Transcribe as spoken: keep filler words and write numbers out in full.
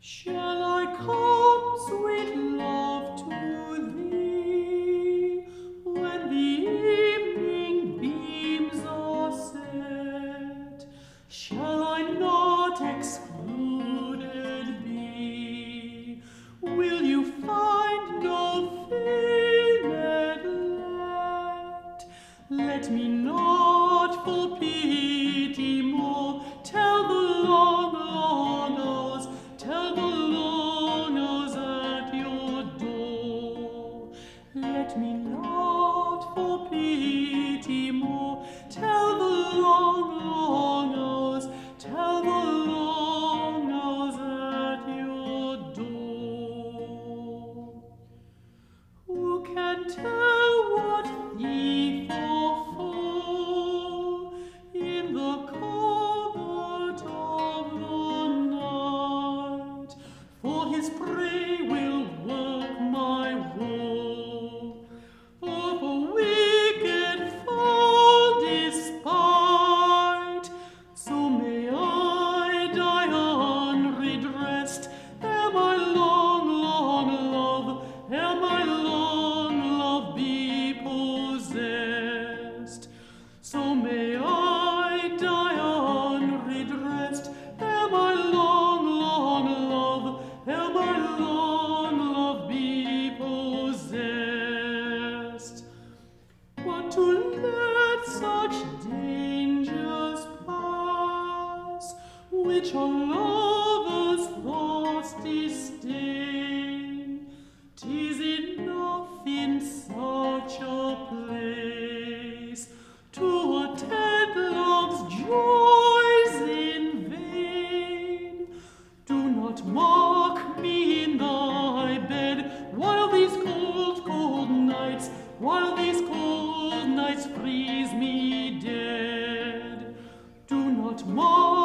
Shall I come, sweet love, to thee, when the evening beams are set? Shall I not excluded be? Will you find no feigned let? Let me not for pity more tell the long, long hours, tell the long hours at your door. Let me not for pity more tell the long, long hours, tell the long hours at your door. Who can tell what thief or foe in the covert of the night for his prey will work my woe? For the wicked fall despite, so may I die unredressed ere my long, long love, ere my long love be possessed. So may I die unredressed ere my long, long love, ere my long love be possessed. But to let such dangers pass, which our lovers' thoughts disdain, 'tis enough in such a place to attend love's joys in vain. Do not mock me in thy bed while these cold, cold nights, while these cold nights freeze me dead. Do not mock